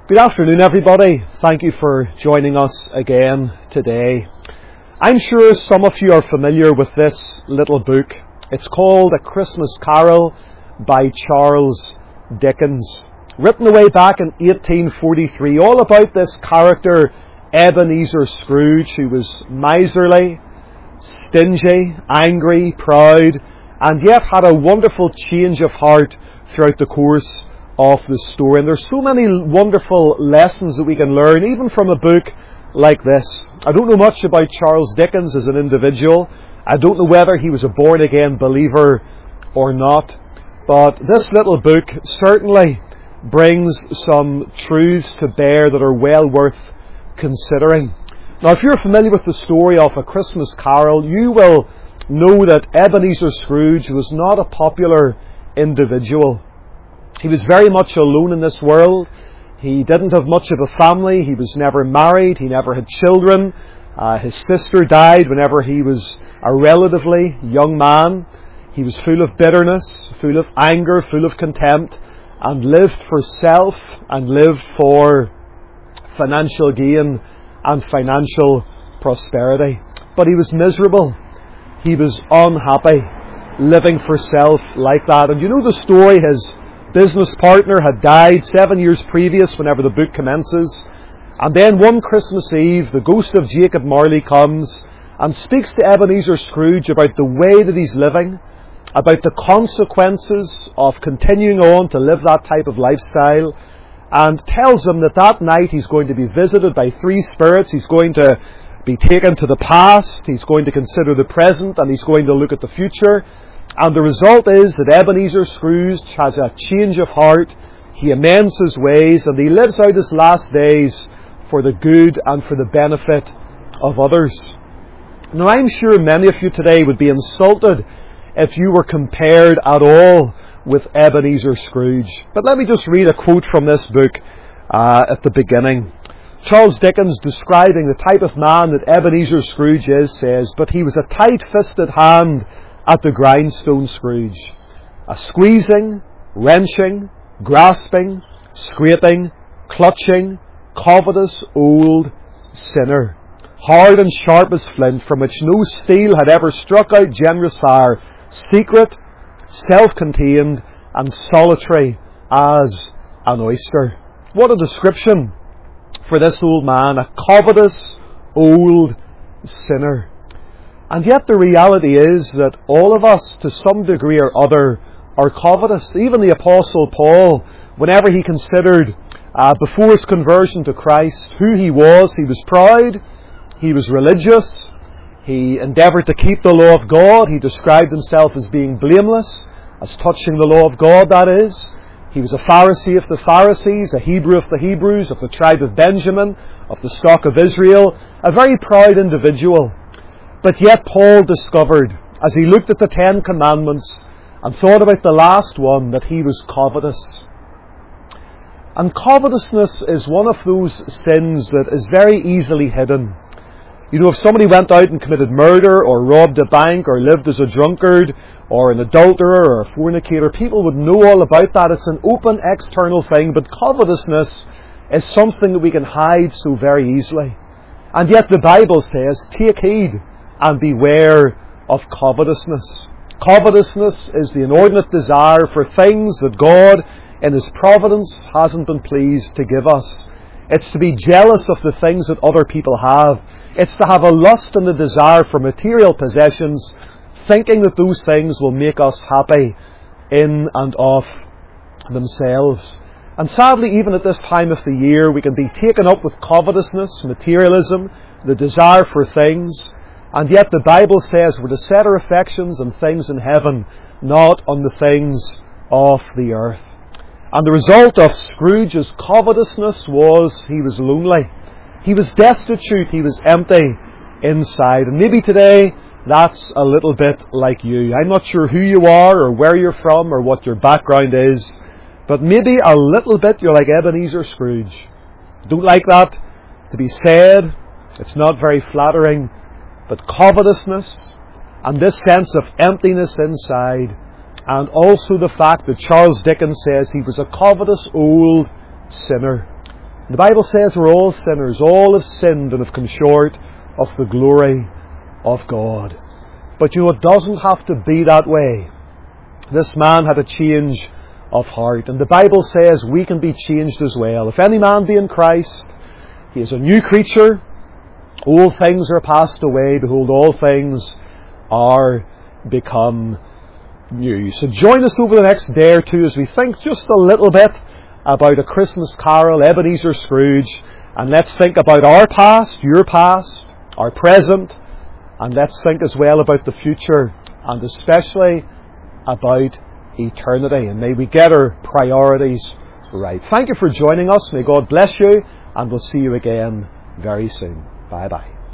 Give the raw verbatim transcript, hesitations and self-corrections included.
Good afternoon, everybody. Thank you for joining us again today. I'm sure some of you are familiar with this little book. It's called A Christmas Carol by Charles Dickens. Written away back in eighteen forty-three, all about this character, Ebenezer Scrooge, who was miserly, stingy, angry, proud, and yet had a wonderful change of heart throughout the course of the story. And there's so many wonderful lessons that we can learn, even from a book like this. I don't know much about Charles Dickens as an individual. I don't know whether he was a born-again believer or not. But this little book certainly brings some truths to bear that are well worth considering. Now, if you're familiar with the story of A Christmas Carol, you will know that Ebenezer Scrooge was not a popular individual. He was very much alone in this world. He didn't have much of a family. He was never married. He never had children. Uh, his sister died whenever he was a relatively young man. He was full of bitterness, full of anger, full of contempt, and lived for self and lived for financial gain and financial prosperity. But he was miserable. He was unhappy living for self like that. And you know the story, his business partner had died seven years previous whenever the book commences. And then one Christmas Eve, the ghost of Jacob Marley comes and speaks to Ebenezer Scrooge about the way that he's living, about the consequences of continuing on to live that type of lifestyle, and tells him that that night he's going to be visited by three spirits. He's going to be taken to the past, he's going to consider the present, and he's going to look at the future. And the result is that Ebenezer Scrooge has a change of heart, he amends his ways, and he lives out his last days for the good and for the benefit of others. Now, I'm sure many of you today would be insulted if you were compared at all with Ebenezer Scrooge. But let me just read a quote from this book uh, at the beginning. Charles Dickens, describing the type of man that Ebenezer Scrooge is, says, "But he was a tight-fisted hand at the grindstone Scrooge, a squeezing, wrenching, grasping, scraping, clutching, covetous old sinner, hard and sharp as flint, from which no steel had ever struck out generous fire, secret, self-contained, and solitary as an oyster." What a description for this old man, a covetous old sinner. And yet the reality is that all of us, to some degree or other, are covetous. Even the Apostle Paul, whenever he considered, uh, before his conversion to Christ, who he was, he was proud, he was religious, he endeavoured to keep the law of God, he described himself as being blameless, as touching the law of God, that is. He was a Pharisee of the Pharisees, a Hebrew of the Hebrews, of the tribe of Benjamin, of the stock of Israel, a very proud individual. But yet Paul discovered, as he looked at the Ten Commandments and thought about the last one, that he was covetous. And covetousness is one of those sins that is very easily hidden. You know, if somebody went out and committed murder or robbed a bank or lived as a drunkard or an adulterer or a fornicator, people would know all about that. It's an open external thing, but covetousness is something that we can hide so very easily. And yet the Bible says, take heed and beware of covetousness. Covetousness is the inordinate desire for things that God, in His providence, hasn't been pleased to give us. It's to be jealous of the things that other people have. It's to have a lust and a desire for material possessions, thinking that those things will make us happy in and of themselves. And sadly, even at this time of the year, we can be taken up with covetousness, materialism, the desire for things. And yet the Bible says we're to set our affections on things in heaven, not on the things of the earth. And the result of Scrooge's covetousness was he was lonely. He was destitute. He was empty inside. And maybe today that's a little bit like you. I'm not sure who you are or where you're from or what your background is, but maybe a little bit you're like Ebenezer Scrooge. Don't like that to be said. It's not very flattering. But covetousness and this sense of emptiness inside, and also the fact that Charles Dickens says he was a covetous old sinner. The Bible says we're all sinners. All have sinned and have come short of the glory of God. But you know, it doesn't have to be that way. This man had a change of heart. And the Bible says we can be changed as well. If any man be in Christ, he is a new creature. Old things are passed away. Behold, all things are become new. So join us over the next day or two as we think just a little bit about A Christmas Carol, Ebenezer Scrooge, and let's think about our past, your past, our present, and let's think as well about the future, and especially about eternity. And may we get our priorities right. Thank you for joining us. May God bless you, and we'll see you again very soon. Bye bye.